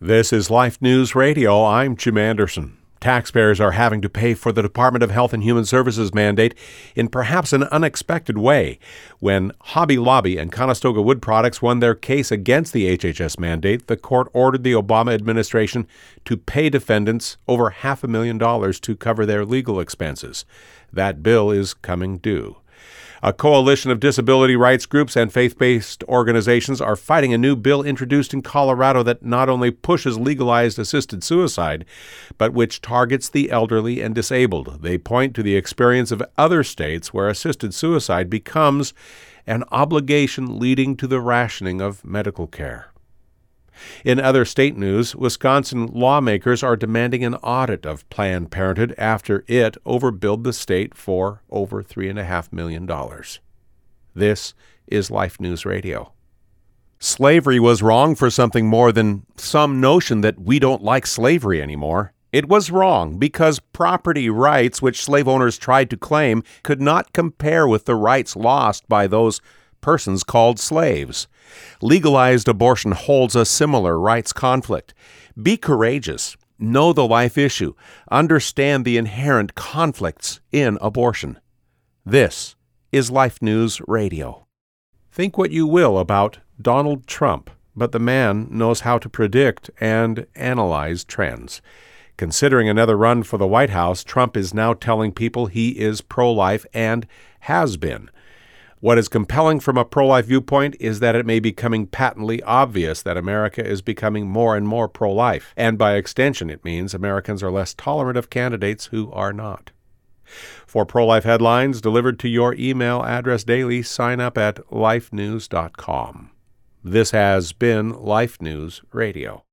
This is Life News Radio. I'm Jim Anderson. Taxpayers are having to pay for the Department of Health and Human Services mandate in perhaps an unexpected way. When Hobby Lobby and Conestoga Wood Products won their case against the HHS mandate, the court ordered the Obama administration to pay defendants over $500,000 to cover their legal expenses. That bill is coming due. A coalition of disability rights groups and faith-based organizations are fighting a new bill introduced in Colorado that not only pushes legalized assisted suicide, but which targets the elderly and disabled. They point to the experience of other states where assisted suicide becomes an obligation leading to the rationing of medical care. In other state news, Wisconsin lawmakers are demanding an audit of Planned Parenthood after it overbilled the state for over $3.5 million. This is Life News Radio. Slavery was wrong for something more than some notion that we don't like slavery anymore. It was wrong because property rights which slave owners tried to claim could not compare with the rights lost by those persons called slaves. Legalized abortion holds a similar rights conflict. Be courageous. Know the life issue. Understand the inherent conflicts in abortion. This is Life News Radio. Think what you will about Donald Trump, but the man knows how to predict and analyze trends. Considering another run for the White House, Trump is now telling people he is pro-life and has been. What is compelling from a pro-life viewpoint is that it may be becoming patently obvious that America is becoming more and more pro-life, and by extension it means Americans are less tolerant of candidates who are not. For pro-life headlines delivered to your email address daily, sign up at lifenews.com. This has been Life News Radio.